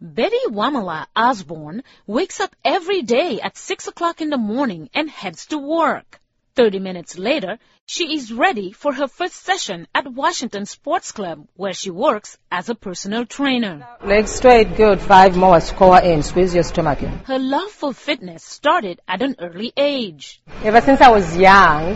Betty Wamala Osborne wakes up every day at 6 o'clock in the morning and heads to work. 30 minutes later, she is ready for her first session at Washington Sports Club, where she works as a personal trainer. Legs straight, good. 5 more, score in, squeeze your stomach in. Her love for fitness started at an early age. Ever since I was young,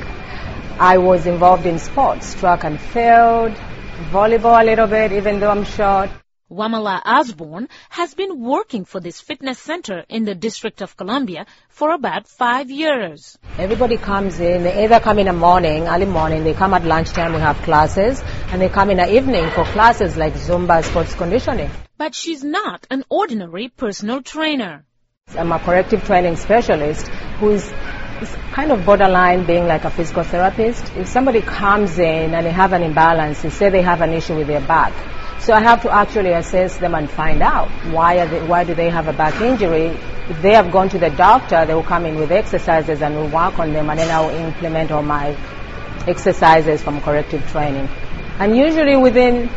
I was involved in sports, track and field, volleyball a little bit, even though I'm short. Wamala Osborne has been working for this fitness center in the District of Columbia for about 5 years. Everybody comes in, they either come in the morning, early morning, they come at lunchtime, we have classes, and they come in the evening for classes like Zumba, sports conditioning. But she's not an ordinary personal trainer. I'm a corrective training specialist who is kind of borderline being like a physical therapist. If somebody comes in and they have an imbalance, they say they have an issue with their back. So I have to actually assess them and find out why do they have a back injury. If they have gone to the doctor, they will come in with exercises and we'll work on them, and then I will implement all my exercises from corrective training. And usually within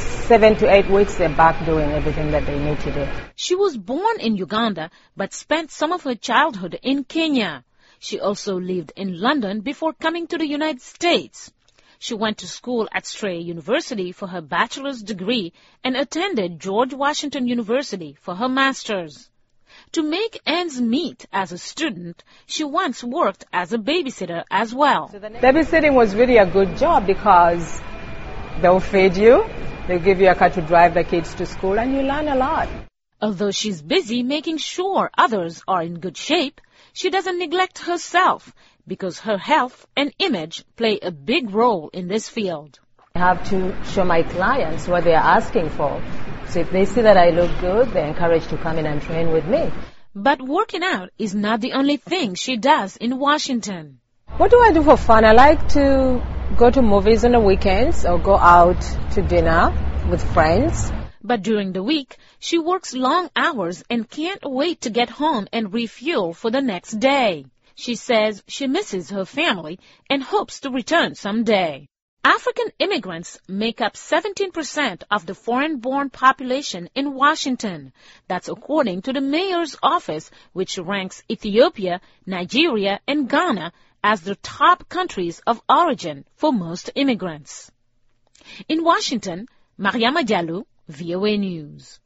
7 to 8 weeks, they're back doing everything that they need to do. She was born in Uganda but spent some of her childhood in Kenya. She also lived in London before coming to the United States. She went to school at Strayer University for her bachelor's degree and attended George Washington University for her master's. To make ends meet as a student, she once worked as a babysitter as well. Babysitting was really a good job because they'll feed you, they'll give you a car to drive the kids to school, and you learn a lot. Although she's busy making sure others are in good shape, she doesn't neglect herself because her health and image play a big role in this field. I have to show my clients what they are asking for. So if they see that I look good, they're encouraged to come in and train with me. But working out is not the only thing she does in Washington. What do I do for fun? I like to go to movies on the weekends or go out to dinner with friends. But during the week, she works long hours and can't wait to get home and refuel for the next day. She says she misses her family and hopes to return someday. African immigrants make up 17% of the foreign-born population in Washington. That's according to the mayor's office, which ranks Ethiopia, Nigeria, and Ghana as the top countries of origin for most immigrants. In Washington, Mariama Diallo, VOA News.